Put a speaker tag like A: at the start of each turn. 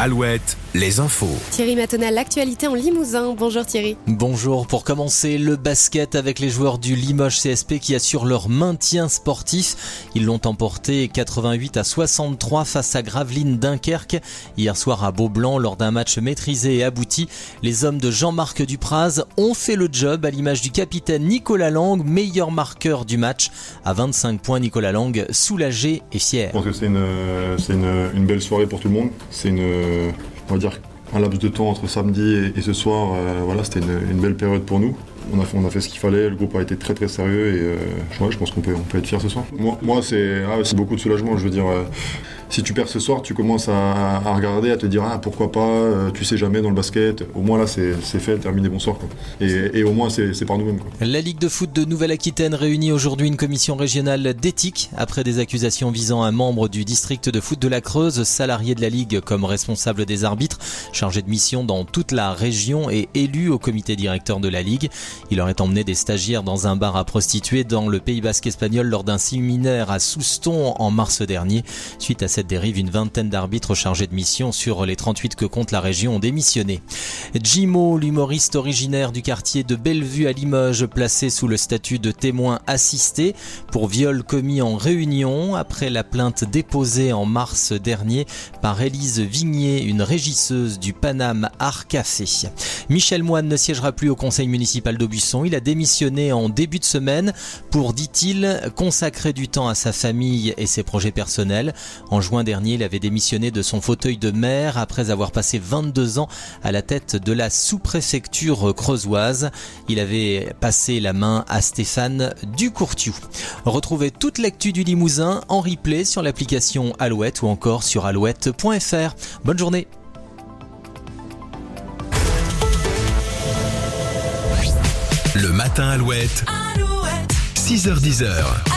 A: Alouette, les infos.
B: Thierry Matonal, l'actualité en Limousin. Bonjour Thierry.
C: Bonjour, pour commencer, le basket avec les joueurs du Limoges CSP qui assurent leur maintien sportif. Ils l'ont emporté 88-63 face à Gravelines Dunkerque. Hier soir à Beaublanc, lors d'un match maîtrisé et abouti, les hommes de Jean-Marc Dupraz ont fait le job à l'image du capitaine Nicolas Lang, meilleur marqueur du match. À 25 points, Nicolas Lang, soulagé et fier.
D: Je pense que c'est une belle soirée pour tout le monde. C'est on va dire un laps de temps entre samedi et ce soir. C'était une belle période pour nous. On a fait ce qu'il fallait, le groupe a été très très sérieux et je pense qu'on peut être fier ce soir. Moi c'est beaucoup de soulagement, je veux dire. Si tu perds ce soir, tu commences à regarder, à te dire pourquoi pas, tu sais jamais dans le basket. Au moins là c'est fait, terminé, bonsoir quoi. Et au moins c'est par nous-mêmes quoi.
C: La Ligue de foot de Nouvelle-Aquitaine réunit aujourd'hui une commission régionale d'éthique après des accusations visant un membre du district de foot de la Creuse, salarié de la Ligue comme responsable des arbitres, chargé de mission dans toute la région et élu au comité directeur de la Ligue. Il aurait emmené des stagiaires dans un bar à prostituées dans le Pays basque espagnol lors d'un séminaire à Souston en mars dernier. Suite à cette dérive, une vingtaine d'arbitres chargés de mission sur les 38 que compte la région ont démissionné. Jimo, l'humoriste originaire du quartier de Bellevue à Limoges, placé sous le statut de témoin assisté pour viol commis en réunion après la plainte déposée en mars dernier par Élise Vignier, une régisseuse du Paname Art Café. Michel Moine ne siégera plus au conseil municipal d'Aubusson. Il a démissionné en début de semaine pour, dit-il, consacrer du temps à sa famille et ses projets personnels. En juin dernier, il avait démissionné de son fauteuil de maire après avoir passé 22 ans à la tête de la sous-préfecture creusoise. Il avait passé la main à Stéphane Ducourtiou. Retrouvez toute l'actu du Limousin en replay sur l'application Alouette ou encore sur alouette.fr. Bonne journée.
A: Le matin Alouette. 6h-10h.